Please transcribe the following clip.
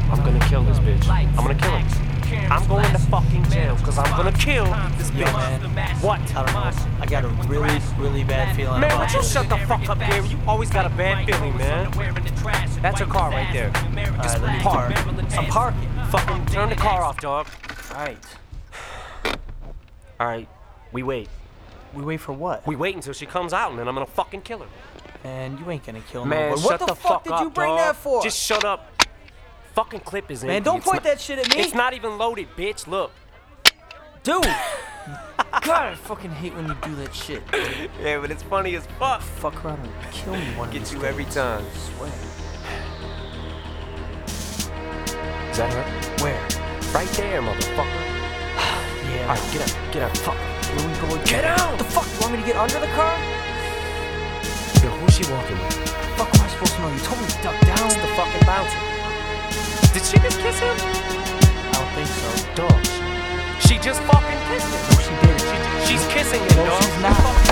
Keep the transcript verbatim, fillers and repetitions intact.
I'm gonna kill this bitch. I'm gonna kill her. I'm going to fucking jail because I'm gonna kill this bitch. Yo, man. What? I don't know. I got a really, really bad feeling Man, about would you this. shut the fuck up, Gary? You always got a bad feeling, man. That's her car right there. Alright, let me park. I'm parking. Fucking turn the car off, dog. Alright. Alright, we wait. We wait for what? We wait until she comes out and then I'm gonna fucking kill her. Man, you ain't gonna kill Man, nobody. shut What the, the fuck, fuck did up, you bring dog. that for? Just shut up. Fucking clip is in. Man, don't It's point not- that shit at me. It's not even loaded, bitch. Look. Dude! God, I fucking hate when you do that shit. Yeah, but it's funny as fuck. Fuck around and kill me one of Get these you days. every time. I swear. Is that her? Where? Right there, motherfucker. Yeah. Alright, get up, get up. Fuck. Here we go again. Get out! What the fuck? You want me to get under the car? Yo, who's she walking with? Fuck am I supposed to know? You told me to duck down. It's the fucking bouncer. Did she just kiss him? I don't think so. Dog. She just fucking kissed him. No, she didn't. She, she's kissing him, No, dog. she's not.